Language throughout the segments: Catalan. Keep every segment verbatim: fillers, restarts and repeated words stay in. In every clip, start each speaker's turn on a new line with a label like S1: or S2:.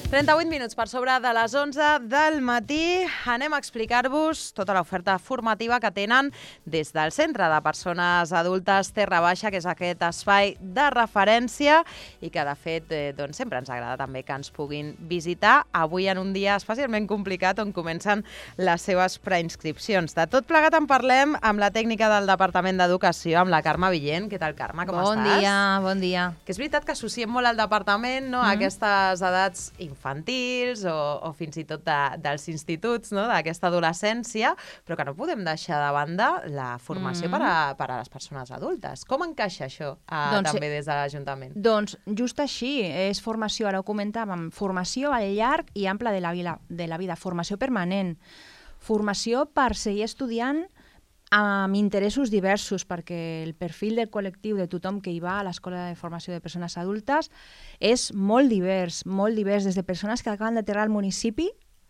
S1: trenta-vuit minuts per sobre de les onze del matí. Anem a explicar-vos tota l'oferta formativa que tenen des del Centre de Persones Adultes Terra Baixa, que és aquest espai de referència i que, de fet, eh, doncs, sempre ens agrada també que ens puguin visitar. Avui en un dia especialment complicat on comencen les seves preinscripcions. De tot plegat en parlem amb la tècnica del Departament d'Educació, amb la Carme Villent. Què tal, Carme? Com
S2: bon
S1: estàs?
S2: Bon dia, bon dia.
S1: Que és veritat que associem molt al departament, no? Mm. a aquestes edats infantils o, o fins i tot de, dels instituts, no? d'aquesta adolescència, però que no podem deixar de banda la formació mm. per, a, per a les persones adultes. Com encaixa això eh, doncs, també des de l'Ajuntament?
S2: Doncs just així, és formació, ara ho comentàvem, formació al llarg i ample de la, vida, de la vida, formació permanent, formació per seguir estudiant amb interessos diversos, perquè el perfil del col·lectiu de tothom que hi va a l'Escola de Formació de Persones Adultes és molt divers, molt divers, des de persones que acaben d'aterrar al municipi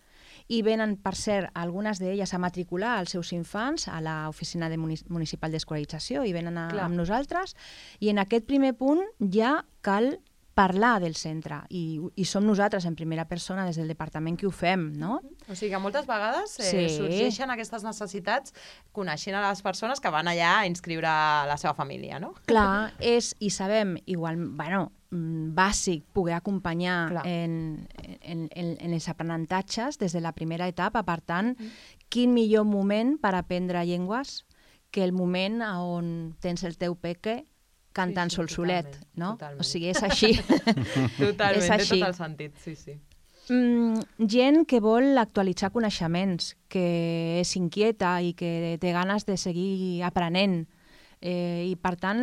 S2: i venen, per cert, algunes d'elles a matricular els seus infants a l'oficina de municipal d'escolarització i venen a, amb nosaltres, i en aquest primer punt ja cal parlar del centre, I, i som nosaltres en primera persona des del departament que ho fem, no?
S1: O sigui que moltes vegades eh,
S2: sí.
S1: sorgeixen aquestes necessitats coneixent a les persones que van allà a inscriure la seva família, no?
S2: Clar, és, i sabem, igual, bueno, bàsic poder acompanyar en, en, en, en els aprenentatges des de la primera etapa, per tant, mm. quin millor moment per aprendre llengües que el moment on tens el teu peque cantant sí, sí, sol solet, no?
S1: Totalment.
S2: O sigui, és així.
S1: Totalment,
S2: és així.
S1: té tot el sentit, sí, sí.
S2: Mm, gent que vol actualitzar coneixements, que s'inquieta i que té ganes de seguir aprenent. Eh, I, per tant,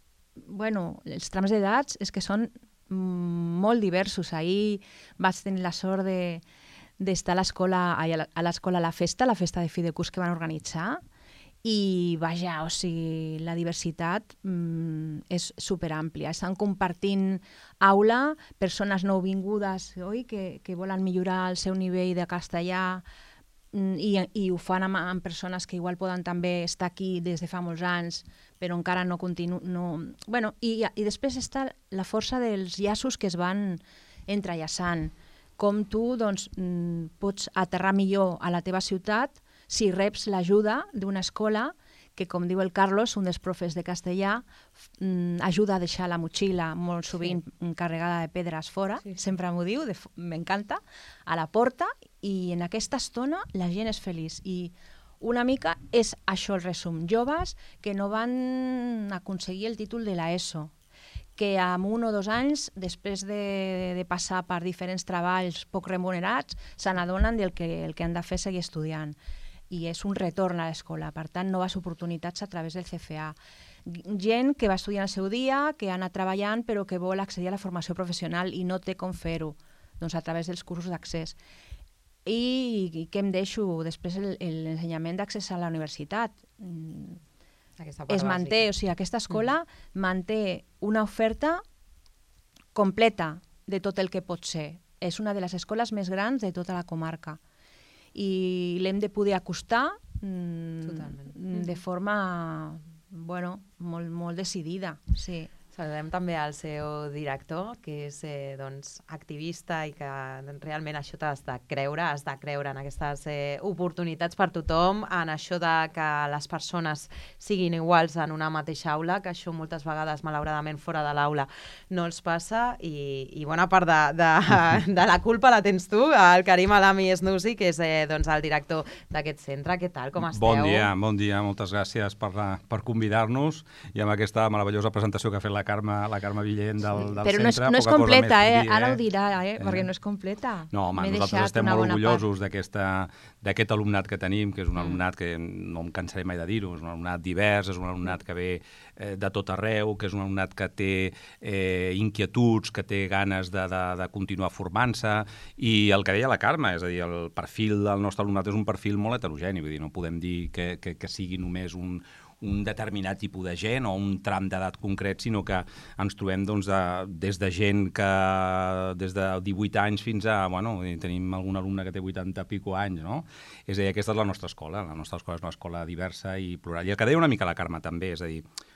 S2: bueno, els trams d'edats és que són molt diversos. Ahir vaig tenir la sort de, d'estar a l'escola, a l'escola a la festa, la festa de fi de curs que van organitzar, i, vaja, o sigui, la diversitat mm, és superàmplia. Estan compartint aula, persones nouvingudes, oi?, que, que volen millorar el seu nivell de castellà mm, i, i ho fan amb, amb persones que igual poden també estar aquí des de fa molts anys, però encara no continuen... No... Bueno, i, i després està la força dels llaços que es van entrellaçant. Com tu doncs, mm, pots aterrar millor a la teva ciutat si reps l'ajuda d'una escola que, com diu el Carlos, un dels profes de castellà, mm, ajuda a deixar la motxilla molt sovint sí. carregada de pedres fora, sí, sí. sempre m'ho diu, m'encanta, a la porta, i en aquesta estona la gent és feliç. I una mica és això el resum. Joves que no van aconseguir el títol de l'ESO, que amb un o dos anys, després de, de passar per diferents treballs poc remunerats, se n'adonen del que el que han de fer és seguir estudiant. I és un retorn a l'escola, per tant, noves oportunitats a través del C F A. Gent que va estudiar el seu dia, que ha anat treballant, però que vol accedir a la formació professional i no té com fer-ho, doncs a través dels cursos d'accés. I, i què em deixo? Després l'ensenyament d'accés a la universitat. Es manté, o sigui, aquesta escola mm. manté una oferta completa de tot el que pot ser. És una de les escoles més grans de tota la comarca. I l'hem de poder acostar mm, de forma bueno, molt, molt decidida. Sí.
S1: Saludem també al seu director, que és eh, doncs, activista i que doncs, realment això t'has de creure, has de creure en aquestes eh, oportunitats per tothom, en això de que les persones siguin iguals en una mateixa aula, que això moltes vegades, malauradament, fora de l'aula no els passa, i, i bona part de, de, de la culpa la tens tu, el Karim Alami Esnusi, que és eh, doncs, el director d'aquest centre. Què tal, com esteu?
S3: Bon dia, bon dia, moltes gràcies per, per convidar-nos i amb aquesta meravellosa presentació que ha fet la Carme, la Carme Villent del, del
S2: Però
S3: centre.
S2: Però no és, no és completa, eh? Dir, ara ho dirà, eh? perquè no és completa.
S3: No, home, nosaltres estem molt orgullosos d'aquest alumnat que tenim, que és un alumnat que no em cansaré mai de dir-ho, és un alumnat divers, és un alumnat que ve eh, de tot arreu, que és un alumnat que té eh, inquietuds, que té ganes de, de, de continuar formant-se, i el que deia la Carme, és a dir, el perfil del nostre alumnat és un perfil molt heterogeni, vull dir, no podem dir que, que, que sigui només un un determinat tipus de gent o un tram d'edat concret, sinó que ens trobem doncs, de, des de gent que des de divuit anys fins a... Bueno, tenim algun alumne que té vuitanta i pico anys, no? És a dir, aquesta és la nostra escola. La nostra escola és una escola diversa i plural. I el que deia una mica la Carme també, és a dir,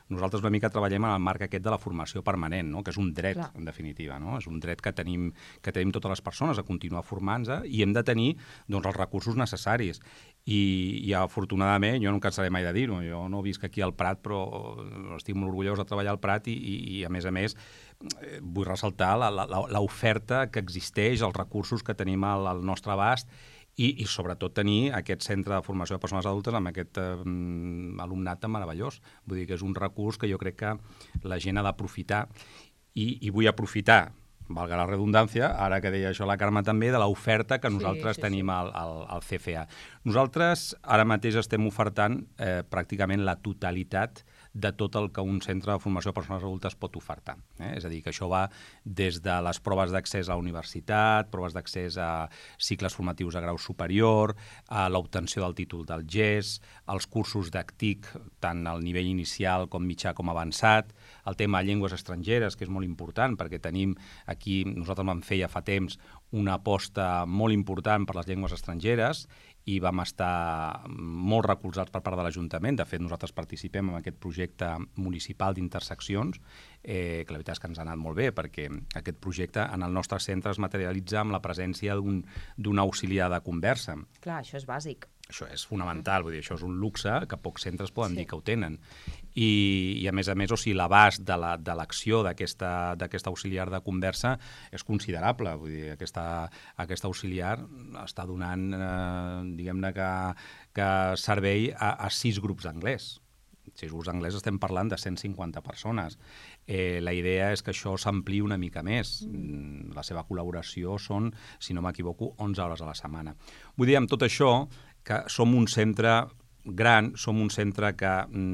S3: nosaltres una mica treballem en el marc aquest de la formació permanent, no? Que és un dret,
S1: Clar.
S3: en definitiva, no? És un dret que tenim, que tenim totes les persones a continuar formant-se i hem de tenir doncs, els recursos necessaris. I, i afortunadament, jo no em cansaré mai de dir-ho, jo no visc aquí al Prat, però estic molt orgullós de treballar al Prat i, i, i a més a més, vull ressaltar l'oferta que existeix, els recursos que tenim al, al nostre abast i, i sobretot tenir aquest centre de formació de persones adultes amb aquest eh, alumnat tan meravellós. Vull dir que és un recurs que jo crec que la gent ha d'aprofitar i, i vull aprofitar, valga la redundància, ara que deia això la Carme també, de l'oferta que nosaltres sí, sí, tenim sí. Al, al, al C F A. Nosaltres ara mateix estem ofertant eh, pràcticament la totalitat de tot el que un centre de formació de persones adultes pot ofertar. Eh? És a dir, que això va des de les proves d'accés a la universitat, proves d'accés a cicles formatius a grau superior, a l'obtenció del títol del G E S, els cursos d'A C T I C, tant al nivell inicial com mitjà com avançat, el tema de llengües estrangeres, que és molt important, perquè tenim aquí, nosaltres vam fer ja fa temps, una aposta molt important per les llengües estrangeres i vam estar molt recolzats per part de l'Ajuntament. De fet, nosaltres participem en aquest projecte municipal d'interseccions, eh, que la veritat és que ens ha anat molt bé, perquè aquest projecte en el nostre centre es materialitza amb la presència d'un d'un auxiliar de conversa.
S1: Clar, això és bàsic.
S3: Això és fonamental, vull dir, això és un luxe que pocs centres poden
S1: Sí.
S3: dir que ho tenen. I, i a més a més, o sigui, l'abast de la, de l'acció d'aquesta d'aquesta auxiliar de conversa és considerable. Vull dir, aquesta, aquesta auxiliar està donant, eh, diguem-ne, que, que servei a, a sis grups d'anglès. Si grups d'anglès estem parlant de cent cinquanta persones. Eh, la idea és que això s'ampliï una mica més. Mm. La seva col·laboració són, si no m'equivoco, onze hores a la setmana. Vull dir, amb tot això, que som un centre gran, som un centre que,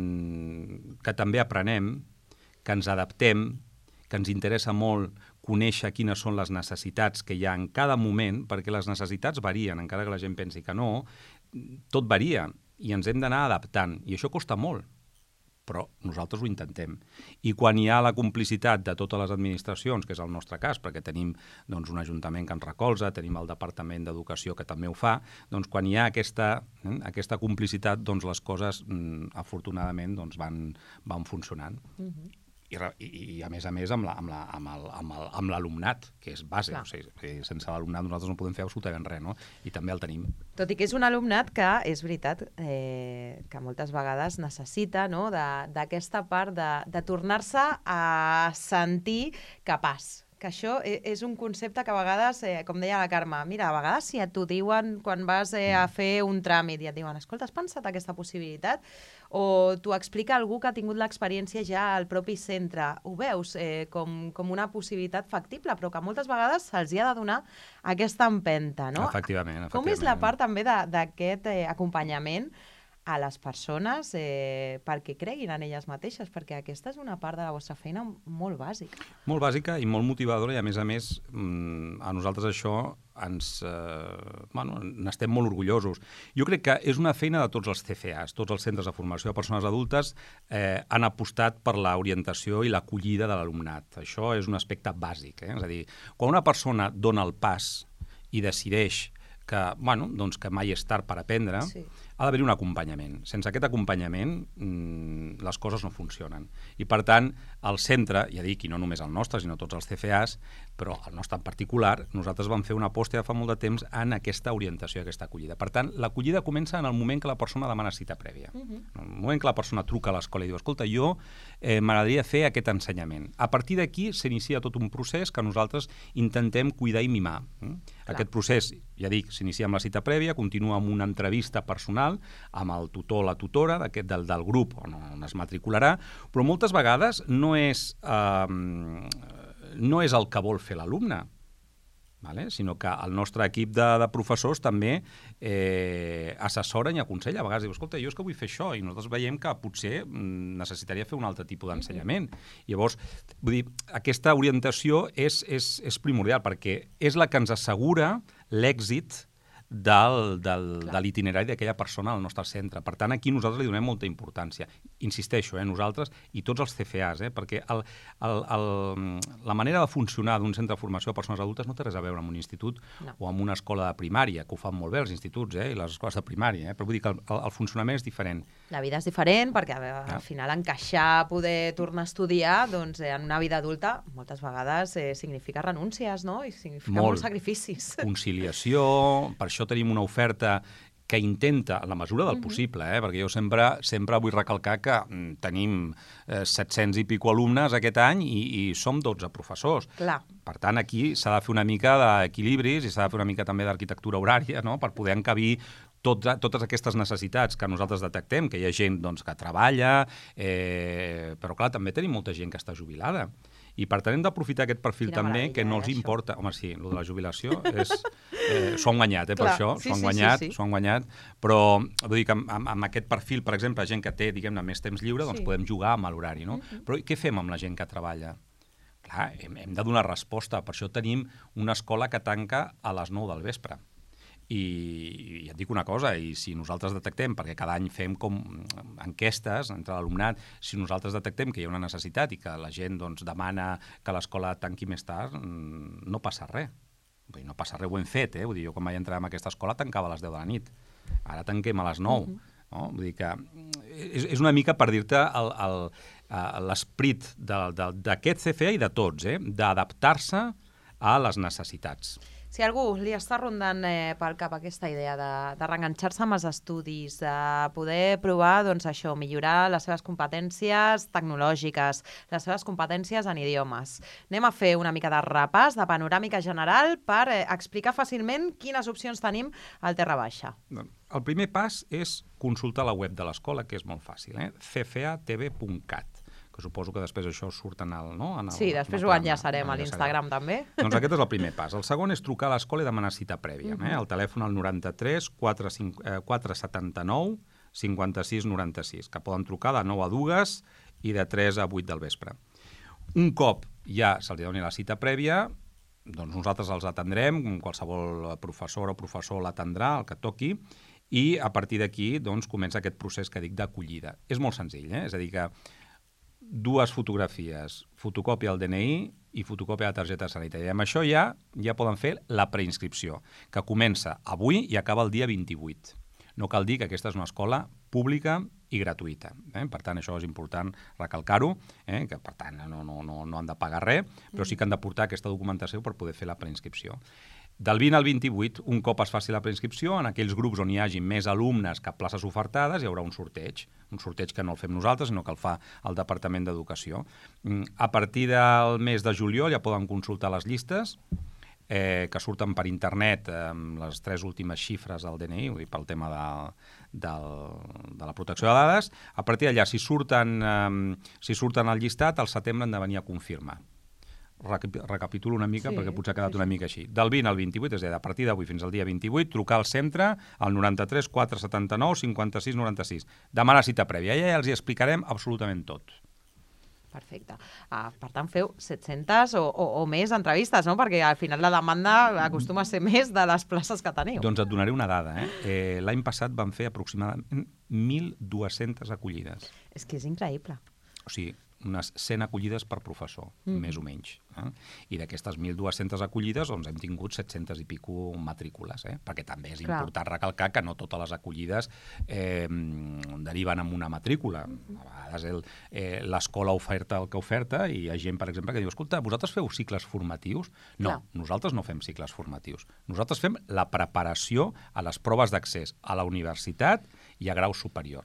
S3: mm, que també aprenem, que ens adaptem, que ens interessa molt conèixer quines són les necessitats que hi ha en cada moment, perquè les necessitats varien, encara que la gent pensi que no, tot varia i ens hem d'anar adaptant, i això costa molt, però nosaltres ho intentem. I quan hi ha la complicitat de totes les administracions, que és el nostre cas, perquè tenim doncs, un ajuntament que ens recolza, tenim el Departament d'Educació que també ho fa, doncs quan hi ha aquesta, eh, aquesta complicitat, doncs les coses, mm, afortunadament, doncs, van, van funcionant. Uh-huh. I, i, i a més a més amb la, amb la, amb el, amb el, amb l'alumnat, que és base. O sigui, sense l'alumnat nosaltres no podem fer absolutament res, no? I també el tenim.
S1: Tot i que és un alumnat que, és veritat, eh, que moltes vegades necessita, no?, d'aquesta part de, de tornar-se a sentir capaç. Que això és un concepte que a vegades, eh, com deia la Carme, mira, a vegades si et t'ho diuen quan vas eh, a fer un tràmit i et diuen, escolta, has pensat aquesta possibilitat? O t'ho explica algú que ha tingut l'experiència ja al propi centre. Ho veus eh, com, com una possibilitat factible, però que moltes vegades se'ls ha de donar aquesta empenta, no?
S3: Efectivament, efectivament.
S1: Com és la part també d'aquest eh, acompanyament a les persones eh, perquè creguin en elles mateixes, perquè aquesta és una part de la vostra feina molt bàsica.
S3: Molt bàsica i molt motivadora i, a més a més, a nosaltres això ens eh, bueno, n'estem molt orgullosos. Jo crec que és una feina de tots els C F As, tots els centres de formació de persones adultes eh, han apostat per l'orientació i l'acollida de l'alumnat. Això és un aspecte bàsic. Eh? És a dir, quan una persona dona el pas i decideix que, bueno, doncs que mai és tard per aprendre, sí. Ha d'haver-hi un acompanyament. Sense aquest acompanyament mmm, les coses no funcionen. I, per tant, el centre, ja dic, i no només el nostre, sinó tots els C F As, però el nostre en particular, nosaltres vam fer una aposta ja fa molt de temps en aquesta orientació, aquesta acollida. Per tant, l'acollida comença en el moment que la persona demana cita prèvia. Uh-huh. En el moment que la persona truca a l'escola i diu, escolta, jo eh, m'agradaria fer aquest ensenyament. A partir d'aquí s'inicia tot un procés que nosaltres intentem cuidar i mimar. Mm? Aquest procés, ja dic, s'inicia amb la cita prèvia, continua amb una entrevista personal amb el tutor o la tutora d'aquest del, del grup on, on es matricularà, però moltes vegades no és, eh, no és el que vol fer l'alumne, vale? Sinó que el nostre equip de, de professors també eh, assessoren i aconsella. A vegades diu, escolta, jo és que vull fer això, i nosaltres veiem que potser necessitaria fer un altre tipus d'ensenyament. Llavors, vull dir, aquesta orientació és, és, és primordial, perquè és la que ens assegura l'èxit del, del, de l'itinerari d'aquella persona al nostre centre. Per tant, aquí nosaltres li donem molta importància. Insisteixo, eh, nosaltres i tots els C F As, eh, perquè el, el, el, la manera de funcionar d'un centre de formació de persones adultes no té res a veure amb un institut no. o amb una escola de primària, que ho fan molt bé els instituts eh, i les escoles de primària, eh, però vull dir que el, el, el funcionament és diferent.
S1: La vida és diferent perquè al ja. final encaixar, poder tornar a estudiar, doncs eh, en una vida adulta moltes vegades eh, significa renúncies, no? I significa molt. molts sacrificis.
S3: Conciliació, per això tenim una oferta que intenta, en la mesura del possible, eh? perquè jo sempre sempre vull recalcar que mm, tenim eh, set-cents i pico alumnes aquest any i, i som dotze professors.
S1: Clar.
S3: Per tant, aquí s'ha de fer una mica d'equilibris i s'ha de fer una mica també d'arquitectura horària, no? Per poder encabir tot, totes aquestes necessitats que nosaltres detectem, que hi ha gent doncs, que treballa, eh, però clar, també tenim molta gent que està jubilada. I per tant hem d'aprofitar aquest perfil Quina també que no els eh, importa. Això. Home, sí, el de la jubilació és... Eh, s'ho han guanyat, eh, per Clar, això, s'ho sí, han guanyat, sí, sí, sí. s'ho han guanyat, però vull dir que amb, amb, amb aquest perfil, per exemple, gent que té, diguem-ne, més temps lliure, doncs sí. podem jugar amb l'horari, no? Mm-hmm. Però què fem amb la gent que treballa? Clar, hem, hem de donar resposta, per això tenim una escola que tanca a les nou del vespre. I, i et dic una cosa, i si nosaltres detectem, perquè cada any fem com enquestes entre l'alumnat, si nosaltres detectem que hi ha una necessitat i que la gent doncs, demana que l'escola tanqui més tard, no passa res. Vull dir, no passa res, ho hem fet, eh? Vull dir, jo quan vaig entrar en aquesta escola tancava a les deu de la nit. Ara tanquem a les nou. Uh-huh. No? Vull dir que és, és una mica per dir-te l'esperit d'aquest C F A i de tots, eh? D'adaptar-se a les necessitats.
S1: Si algú li està rondant eh, pel cap aquesta idea de, de reenganxar-se amb els estudis, de poder provar doncs, això, millorar les seves competències tecnològiques, les seves competències en idiomes. Anem a fer una mica de repàs, de panoràmica general, per eh, explicar fàcilment quines opcions tenim al Terra Baixa.
S3: El primer pas és consultar la web de l'escola, que és molt fàcil, eh? c f a t v punt cat. Que suposo que després això surt en el... No? En el
S1: sí, després ho enllaçarem a l'Instagram també.
S3: Doncs aquest és el primer pas. El segon és trucar a l'escola i demanar cita prèvia. Uh-huh. eh? El telèfon al noranta-tres quatre setanta-nou cinquanta-sis noranta-sis, que poden trucar de nou a dues i de tres a vuit del vespre. Un cop ja se'ls doni la cita prèvia, doncs nosaltres els atendrem, qualsevol professor o professor l'atendrà, el que toqui, i a partir d'aquí doncs, comença aquest procés que dic d'acollida. És molt senzill, eh? És a dir que dues fotografies, fotocòpia del D N I i fotocòpia de la targeta sanitària. I amb això ja ja poden fer la preinscripció, que comença avui i acaba el dia vint-i-vuit. No cal dir que aquesta és una escola pública i gratuïta. Eh? Per tant, això és important recalcar-ho, eh? que per tant no, no, no, no han de pagar res, però sí que han de portar aquesta documentació per poder fer la preinscripció. Del vint al vint-i-vuit, un cop es faci la preinscripció, en aquells grups on hi hagi més alumnes que places ofertades, hi haurà un sorteig. Un sorteig que no el fem nosaltres, sinó que el fa el Departament d'Educació. A partir del mes de juliol ja poden consultar les llistes, eh, que surten per internet amb les tres últimes xifres del D N I, vull dir, pel tema de, de, de la protecció de dades. A partir d'allà, si surten, eh, si surten al llistat, al setembre han de venir a confirmar. Recapitulo una mica, sí, perquè potser ha quedat sí, sí. una mica així. Del vint al vint-i-vuit, és a dir, a partir d'avui fins al dia vint-i-vuit, trucar al centre al noranta-tres quatre setanta-nou cinquanta-sis noranta-sis. Demanar cita prèvia. Ja, ja els hi explicarem absolutament tot.
S1: Perfecte. Uh, per tant, feu set-centes o, o, o més entrevistes, no? Perquè al final la demanda acostuma a ser més de les places que teniu.
S3: Doncs et donaré una dada. Eh? Eh, L'any passat vam fer aproximadament mil dues-centes acollides.
S1: És que és increïble.
S3: O sigui, unes cent acollides per professor, mm. més o menys. Eh? I d'aquestes mil dues-centes acollides doncs, hem tingut set-centes i pico matrícules, eh? Perquè també és Clar. important recalcar que no totes les acollides eh, deriven en una matrícula. A vegades eh, l'escola oferta el que oferta i hi ha gent, per exemple, que diu, escolta, vosaltres feu cicles formatius? No, Clar. nosaltres no fem cicles formatius. Nosaltres fem la preparació a les proves d'accés a la universitat i a grau superior.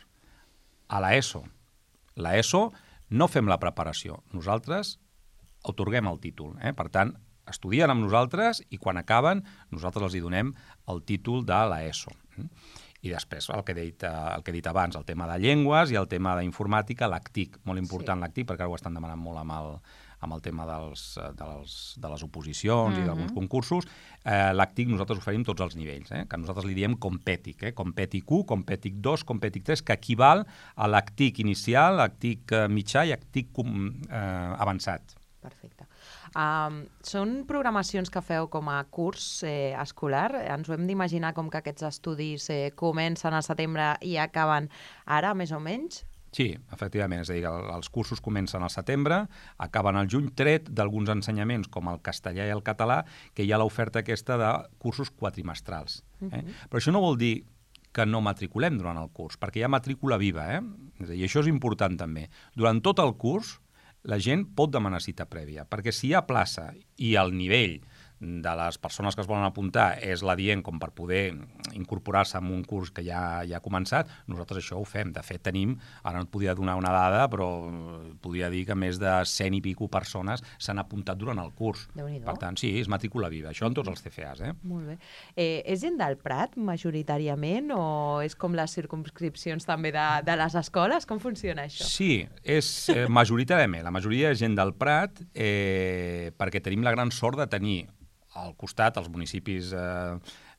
S3: A l'ESO. L'ESO no fem la preparació, nosaltres atorguem el títol. Eh? Per tant, estudien amb nosaltres i quan acaben nosaltres els hi donem el títol de l'ESO. I després el que he dit, el que he dit abans, el tema de llengües i el tema d'informàtica, l'A C T I C, molt important sí. l'A C T I C, perquè ara ho estan demanant molt amb el, amb el tema dels, dels, de les oposicions mm-hmm. i d'alguns concursos. Eh, L'A C T I C nosaltres oferim tots els nivells, eh? que nosaltres li diem Competic, eh? Competic u, Competic dos, Competic tres, que equival a l'A C T I C inicial, l'A C T I C mitjà i l'A C T I C eh, avançat.
S1: Perfecte. Um, són programacions que feu com a curs eh, escolar? Ens ho hem d'imaginar com que aquests estudis eh, comencen al setembre i acaben ara, més o menys?
S3: Sí, efectivament, és a dir, els cursos comencen al setembre, acaben al juny, tret d'alguns ensenyaments com el castellà i el català, que hi ha l'oferta aquesta de cursos quatrimestrals. Eh? Uh-huh. Però això no vol dir que no matriculem durant el curs, perquè hi ha matrícula viva, eh? És a dir, això és important també. Durant tot el curs, la gent pot demanar cita prèvia, perquè si hi ha plaça i el nivell de les persones que es volen apuntar és l'adient com per poder incorporar-se en un curs que ja, ja ha començat, nosaltres això ho fem. De fet, tenim, ara no et podia donar una dada, però podria dir que més de cent i pico persones s'han apuntat durant el curs. Per tant, sí, és matrícula viva, això en tots els C F As. Eh?
S1: Molt bé. Eh, és gent del Prat, majoritàriament, o és com les circumscripcions també de, de les escoles? Com funciona això?
S3: Sí, és eh, majoritàriament. La majoria és gent del Prat, eh, perquè tenim la gran sort de tenir al costat els municipis eh,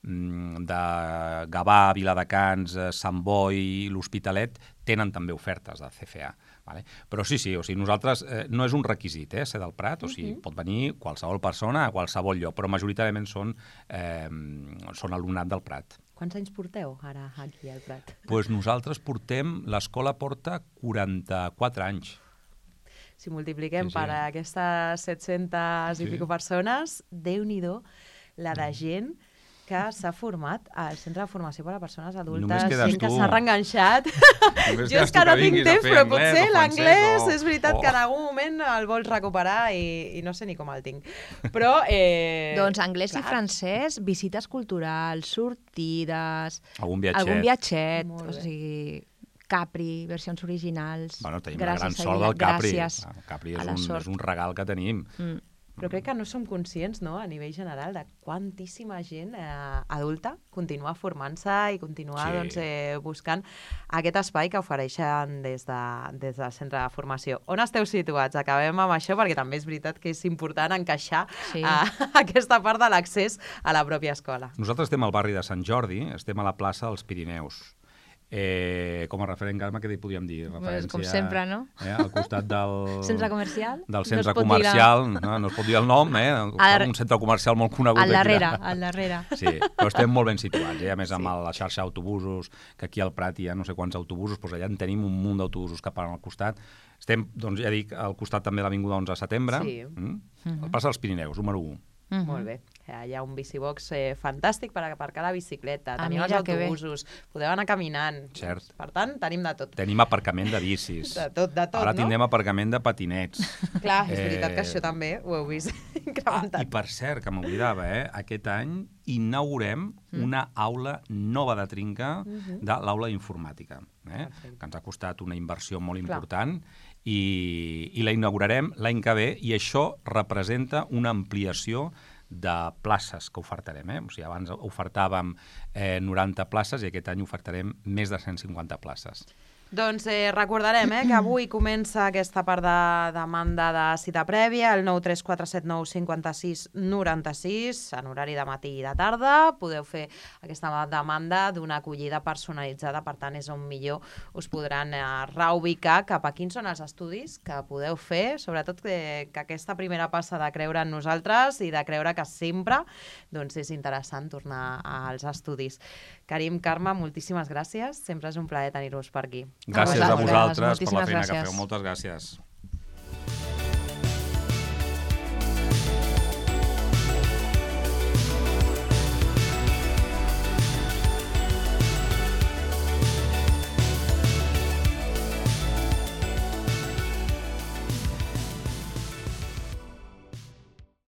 S3: de Gavà, Viladecans, eh, Sant Boi i l'Hospitalet tenen també ofertes de C F A. Vale? Però sí, sí, o sigui, nosaltres eh, no és un requisit eh, ser del Prat, o sigui, uh-huh. pot venir qualsevol persona a qualsevol lloc, però majoritàriament són, eh, són alumnat del Prat.
S1: Quants anys porteu ara aquí al Prat?
S3: Doncs pues nosaltres portem, l'escola porta quaranta-quatre anys.
S1: Si multipliquem sí, sí. per aquestes set-centes sí. i pico persones, Déu-n'hi-do la de gent que s'ha format al Centre de Formació per a Persones Adultes, gent que s'ha reenganxat. Jo és que no tinc temps, però potser l'anglès és veritat que en algun moment el vols recuperar i, i no sé ni com el tinc. Però... Eh,
S2: doncs anglès clar. I francès, visites culturals, sortides...
S3: Algun viatget.
S2: Algun viatget, o sigui... Capri, versions originals.
S3: Bueno, tenim la gran sort del Capri.
S2: Gràcies
S3: el Capri és un, és un regal que tenim. Mm.
S1: Però crec que no som conscients, no?, a nivell general, de quantíssima gent eh, adulta continua formant-se i continua sí. doncs, eh, buscant aquest espai que ofereixen des, de, des del centre de formació. On esteu situats? Acabem amb això, perquè també és veritat que és important encaixar sí. eh, aquesta part de l'accés a la pròpia escola.
S3: Nosaltres estem al barri de Sant Jordi, estem a la plaça dels Pirineus. Eh, com a referent, Carme, què podríem dir?
S2: Referència, com sempre, no?
S3: Eh, al costat del...
S2: Centre comercial?
S3: Del centre no comercial, la... no, no es pot dir el nom, eh? Al... Un centre comercial molt conegut.
S2: Al darrere, al darrere.
S3: Sí, però estem molt ben situats, eh? A més amb sí. la xarxa d'autobusos, que aquí al Prat hi ha no sé quants autobusos, doncs allà en tenim un munt d'autobusos que paren al costat. Estem, doncs ja dic, al costat també de l'Avinguda onze de setembre,
S1: sí.
S3: mm? uh-huh. al Plaça dels Pirineus, número u.
S1: Uh-huh. Molt bé. Hi ha un bicibox eh, fantàstic per aparcar la bicicleta, tenim els autobusos, podeu anar caminant.
S3: Cert.
S1: Per tant, tenim de tot.
S3: Tenim aparcament de bicis.
S1: De tot, de tot,
S3: Ara
S1: no?
S3: tindrem aparcament de patinets.
S1: Clar, és veritat eh... que això també ho heu vist incrementat.
S3: Ah, I per cert, que m'oblidava, eh? aquest any inaugurem mm. una aula nova de trinca mm-hmm. de l'aula d'informàtica, eh? que ens ha costat una inversió molt Clar. important i, i la inaugurarem l'any que ve i això representa una ampliació de places que ofertarem. Eh? O sigui, abans ofertàvem eh, noranta places i aquest any ofertarem més de cent cinquanta places.
S1: Doncs eh, recordarem eh, que avui comença aquesta part de demanda de cita prèvia, el nou tres quatre set nou cinc sis nou sis, en horari de matí i de tarda. Podeu fer aquesta demanda d'una acollida personalitzada, per tant és on millor us podran eh, reubicar cap a quins són els estudis que podeu fer, sobretot que, que aquesta primera passa de creure en nosaltres i de creure que sempre doncs, és interessant tornar als estudis. Karim, Carme, moltíssimes gràcies. Sempre és un plaer tenir-vos per aquí.
S3: Gràcies a vosaltres per la feina
S2: gràcies.
S3: que feu. Moltes gràcies.